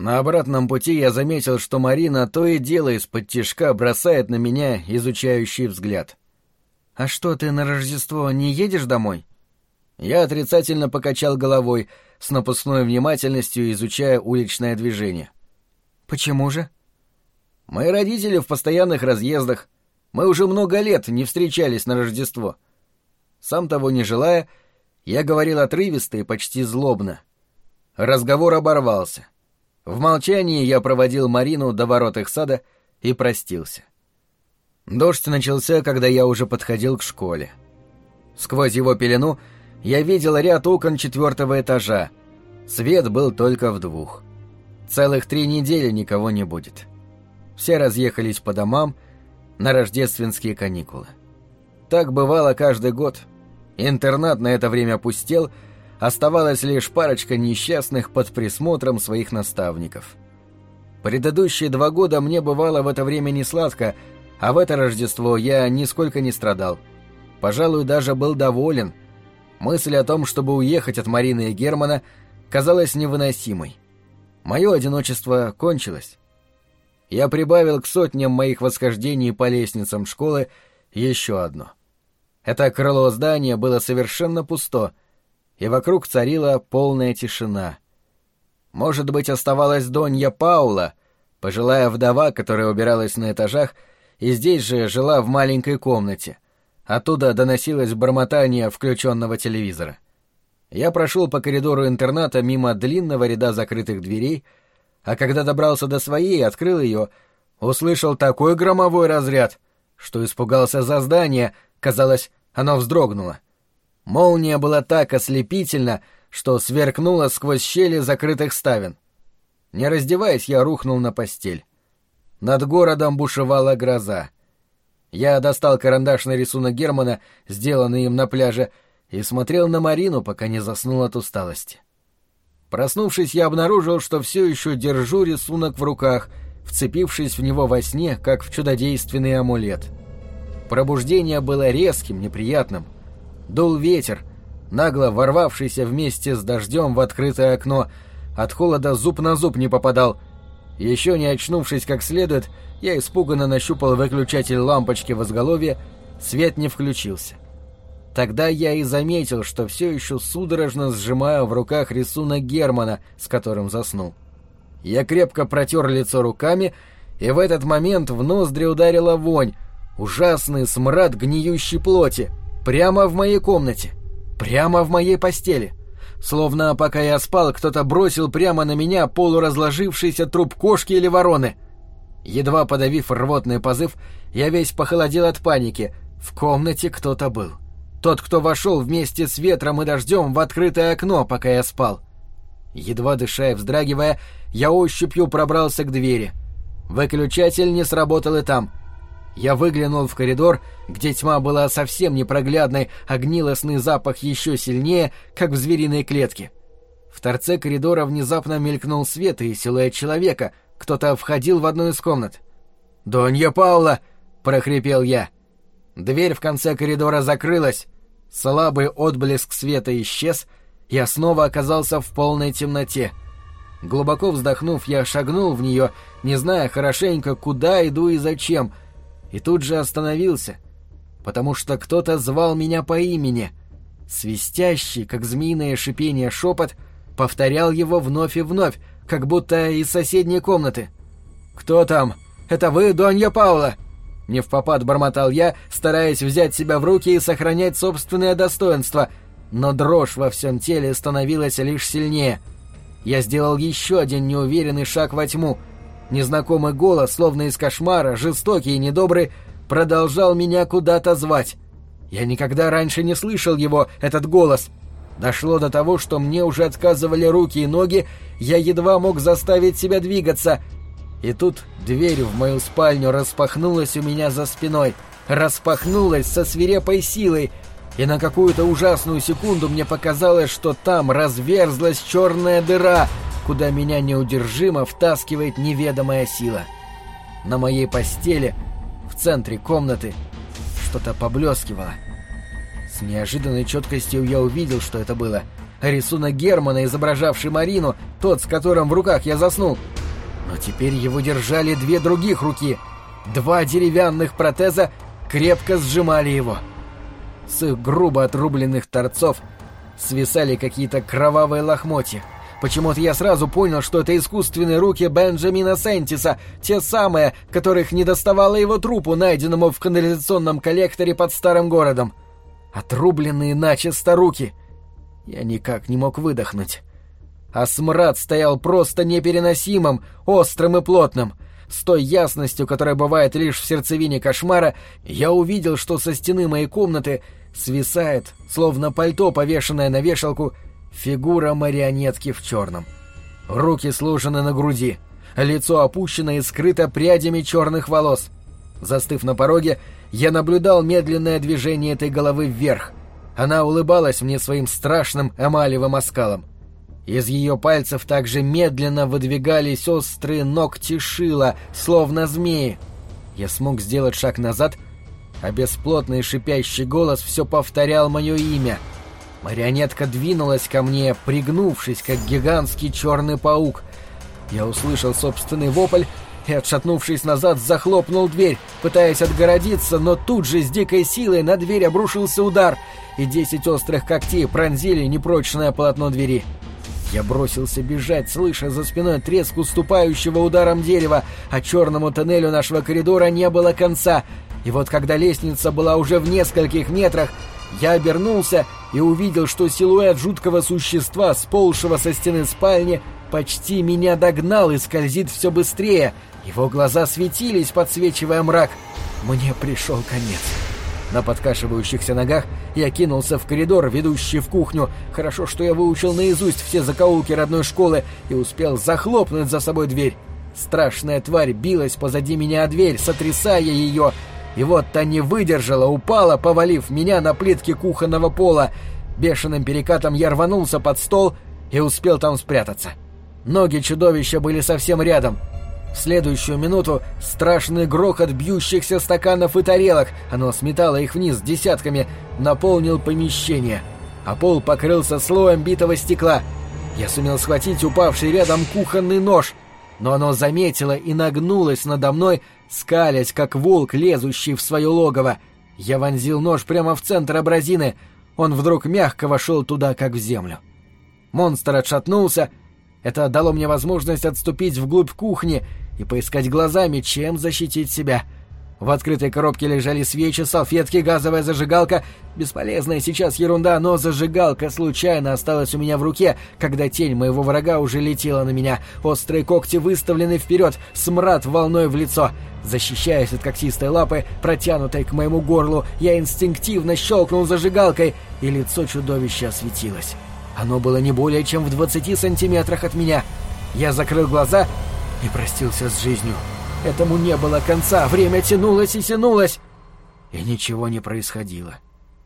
На обратном пути я заметил, что Марина то и дело из-под-тишка бросает на меня изучающий взгляд. «А что, ты на Рождество не едешь домой?» Я отрицательно покачал головой, с напускной внимательностью изучая уличное движение. «Почему же?» «Мои родители в постоянных разъездах. Мы уже много лет не встречались на Рождество». Сам того не желая, я говорил отрывисто и почти злобно. Разговор оборвался. В молчании я проводил Марину до ворот их сада и простился. Дождь начался, когда я уже подходил к школе. Сквозь его пелену я видел ряд окон 4-го этажа. Свет был только в 2. Целых 3 недели никого не будет. Все разъехались по домам на рождественские каникулы. Так бывало каждый год. Интернат на это время пустел, оставалась лишь парочка несчастных под присмотром своих наставников. Предыдущие 2 года мне бывало в это время не сладко, а в это Рождество я нисколько не страдал. Пожалуй, даже был доволен. Мысль о том, чтобы уехать от Марины и Германа, казалась невыносимой. Мое одиночество кончилось. Я прибавил к сотням моих восхождений по лестницам школы еще одно. Это крыло здания было совершенно пусто, и вокруг царила полная тишина. Может быть, оставалась Донья Паула, пожилая вдова, которая убиралась на этажах, и здесь же жила в маленькой комнате. Оттуда доносилось бормотание включенного телевизора. Я прошел по коридору интерната мимо длинного ряда закрытых дверей, а когда добрался до своей и открыл ее, услышал такой громовой разряд, что испугался за здание, казалось, оно вздрогнуло. Молния была так ослепительна, что сверкнула сквозь щели закрытых ставен. Не раздеваясь, я рухнул на постель. Над городом бушевала гроза. Я достал карандашный рисунок Германа, сделанный им на пляже, и смотрел на Марину, пока не заснул от усталости. Проснувшись, я обнаружил, что все еще держу рисунок в руках, вцепившись в него во сне, как в чудодейственный амулет. Пробуждение было резким, неприятным. Дул ветер, нагло ворвавшийся вместе с дождем в открытое окно. От холода зуб на зуб не попадал. Еще не очнувшись как следует, я испуганно нащупал выключатель лампочки в изголовье, свет не включился. Тогда я и заметил, что все еще судорожно сжимаю в руках рисунок Германа, с которым заснул. Я крепко протер лицо руками, и в этот момент в ноздри ударила вонь, ужасный смрад гниющей плоти, прямо в моей комнате, прямо в моей постели. Словно пока я спал, кто-то бросил прямо на меня полуразложившийся труп кошки или вороны. Едва подавив рвотный позыв, я весь похолодел от паники. В комнате кто-то был. Тот, кто вошел вместе с ветром и дождем в открытое окно, пока я спал. Едва дыша и вздрагивая, я ощупью пробрался к двери. Выключатель не сработал и там. Я выглянул в коридор, где тьма была совсем непроглядной, а гнилостный запах еще сильнее, как в звериной клетке. В торце коридора внезапно мелькнул свет и силуэт человека. Кто-то входил в одну из комнат. «Донья Паула!» — прохрипел я. Дверь в конце коридора закрылась. Слабый отблеск света исчез, я снова оказался в полной темноте. Глубоко вздохнув, я шагнул в нее, не зная хорошенько, куда иду и зачем, и тут же остановился, потому что кто-то звал меня по имени. Свистящий, как змеиное шипение, шепот повторял его вновь и вновь, как будто из соседней комнаты. «Кто там? Это вы, Донья Паула?» Невпопад бормотал я, стараясь взять себя в руки и сохранять собственное достоинство, но дрожь во всем теле становилась лишь сильнее. Я сделал еще один неуверенный шаг во тьму. Незнакомый голос, словно из кошмара, жестокий и недобрый, продолжал меня куда-то звать. Я никогда раньше не слышал его, этот голос. Дошло до того, что мне уже отказывали руки и ноги, я едва мог заставить себя двигаться. И тут дверь в мою спальню распахнулась у меня за спиной. Распахнулась со свирепой силой, и на какую-то ужасную секунду мне показалось, что там разверзлась черная дыра, куда меня неудержимо втаскивает неведомая сила. На моей постели, в центре комнаты, что-то поблескивало. С неожиданной четкостью я увидел, что это было. Рисунок Германа, изображавший Марину, тот, с которым в руках я заснул. Но теперь его держали две других руки. Два деревянных протеза крепко сжимали его. С их грубо отрубленных торцов свисали какие-то кровавые лохмотья. Почему-то я сразу понял, что это искусственные руки Бенджамина Сентиса, те самые, которых не доставало его трупу, найденному в канализационном коллекторе под старым городом. Отрубленные начисто руки. Я никак не мог выдохнуть. А смрад стоял просто непереносимым, острым и плотным. С той ясностью, которая бывает лишь в сердцевине кошмара, я увидел, что со стены моей комнаты свисает, словно пальто, повешенное на вешалку, фигура марионетки в черном. Руки сложены на груди, лицо опущено и скрыто прядями черных волос. Застыв на пороге, я наблюдал медленное движение этой головы вверх. Она улыбалась мне своим страшным эмалевым оскалом. Из ее пальцев также медленно выдвигались острые ногти шила, словно змеи. Я смог сделать шаг назад, а бесплотный шипящий голос все повторял мое имя. Марионетка двинулась ко мне, пригнувшись, как гигантский черный паук. Я услышал собственный вопль и, отшатнувшись назад, захлопнул дверь, пытаясь отгородиться, но тут же с дикой силой на дверь обрушился удар, и 10 острых когтей пронзили непрочное полотно двери. Я бросился бежать, слыша за спиной треск уступающего ударом дерева, а черному тоннелю нашего коридора не было конца. И вот когда лестница была уже в нескольких метрах, я обернулся и увидел, что силуэт жуткого существа, сползшего со стены спальни, почти меня догнал и скользит все быстрее. Его глаза светились, подсвечивая мрак. Мне пришел конец. На подкашивающихся ногах я кинулся в коридор, ведущий в кухню. Хорошо, что я выучил наизусть все закоулки родной школы и успел захлопнуть за собой дверь. Страшная тварь билась позади меня о дверь, сотрясая ее. И вот та не выдержала, упала, повалив меня на плитки кухонного пола. Бешеным перекатом я рванулся под стол и успел там спрятаться. Ноги чудовища были совсем рядом. В следующую минуту страшный грохот бьющихся стаканов и тарелок, оно сметало их вниз десятками, наполнил помещение, а пол покрылся слоем битого стекла. Я сумел схватить упавший рядом кухонный нож, но оно заметило и нагнулось надо мной, скалясь, как волк, лезущий в свое логово. Я вонзил нож прямо в центр абразины. Он вдруг мягко вошел туда, как в землю. Монстр отшатнулся. Это дало мне возможность отступить вглубь кухни и поискать глазами, чем защитить себя. В открытой коробке лежали свечи, салфетки, газовая зажигалка. Бесполезная сейчас ерунда, но зажигалка случайно осталась у меня в руке, когда тень моего врага уже летела на меня. Острые когти выставлены вперед, смрад волной в лицо. Защищаясь от когтистой лапы, протянутой к моему горлу, я инстинктивно щелкнул зажигалкой, и лицо чудовища осветилось. Оно было не более чем в 20 сантиметрах от меня. Я закрыл глаза и простился с жизнью. Этому не было конца, время тянулось и тянулось, и ничего не происходило.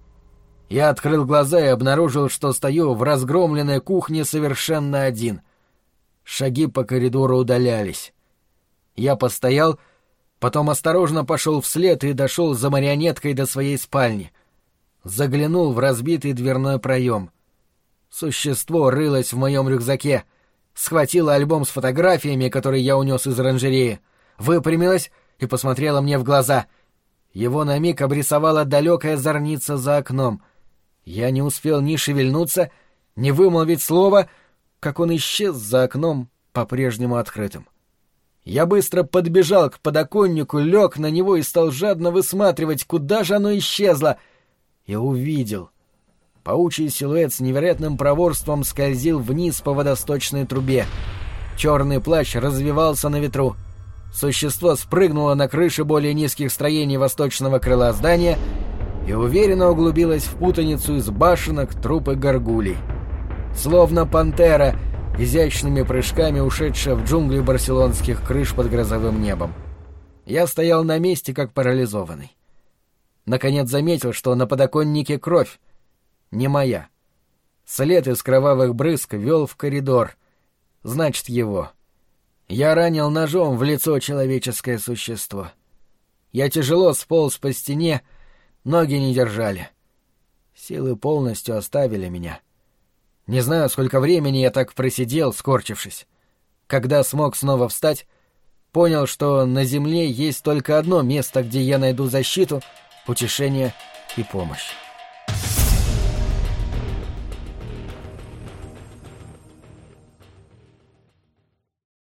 Я открыл глаза и обнаружил, что стою в разгромленной кухне совершенно один. Шаги по коридору удалялись. Я постоял, потом осторожно пошел вслед и дошел за марионеткой до своей спальни. Заглянул в разбитый дверной проем. Существо рылось в моем рюкзаке, схватило альбом с фотографиями, который я унес из оранжереи, выпрямилась и посмотрела мне в глаза. Его на миг обрисовала далекая зорница за окном. Я не успел ни шевельнуться, ни вымолвить слова, как он исчез за окном, по-прежнему открытым. Я быстро подбежал к подоконнику, лег на него и стал жадно высматривать, куда же оно исчезло. Я увидел. Паучий силуэт с невероятным проворством скользил вниз по водосточной трубе. Черный плащ развивался на ветру. Существо спрыгнуло на крыши более низких строений восточного крыла здания и уверенно углубилось в путаницу из башенок, труб и горгулей. Словно пантера, изящными прыжками ушедшая в джунгли барселонских крыш под грозовым небом. Я стоял на месте, как парализованный. Наконец заметил, что на подоконнике кровь. Не моя. След из кровавых брызг вел в коридор. Значит, его. Я ранил ножом в лицо человеческое существо. Я тяжело сполз по стене, ноги не держали. Силы полностью оставили меня. Не знаю, сколько времени я так просидел, скорчившись. когда смог снова встать, понял, что на земле есть только одно место, где я найду защиту, утешение и помощь.